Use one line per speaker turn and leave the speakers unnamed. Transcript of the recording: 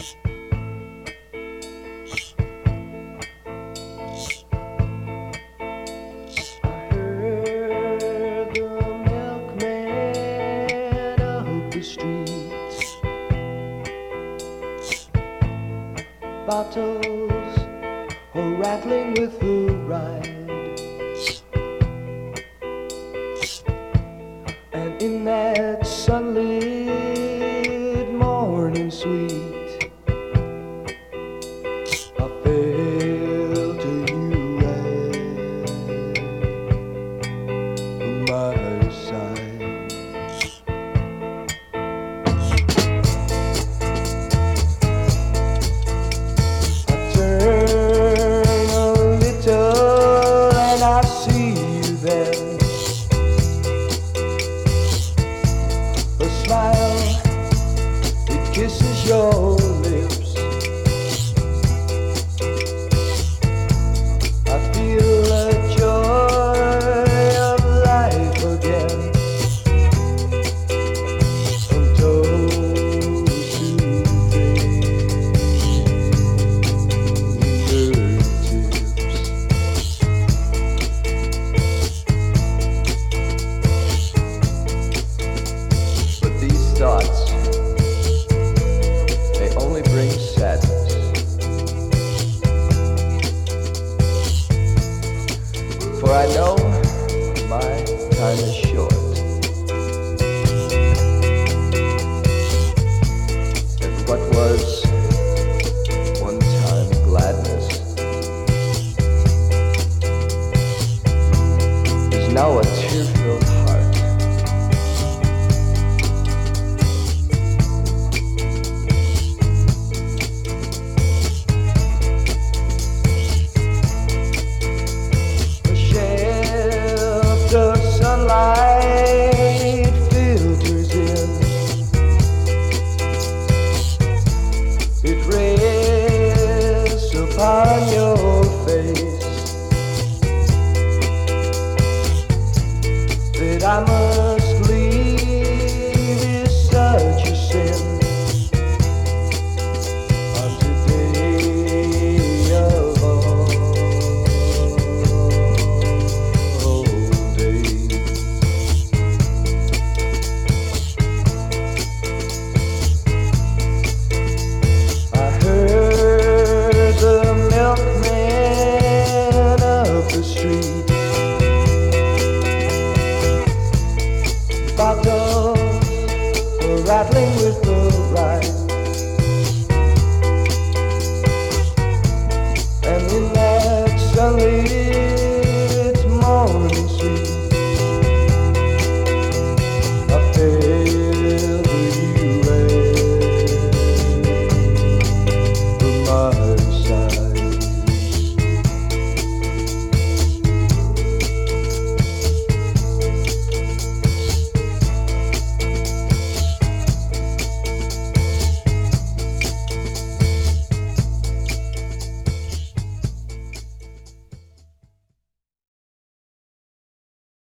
heard the milkman of the streets, bottles are rattling with the ride, and in that sunlit morning sweet, I fell to you at my side. I turn a little and I see you then, a smile, it kisses your lips. I feel the joy of life again, from toes to fingertips. But these thoughts, they only bring sadness. For I know my time is short, and what was one time gladness is now a tear-filled heart. A shaft of sunlight filters in, it rests upon your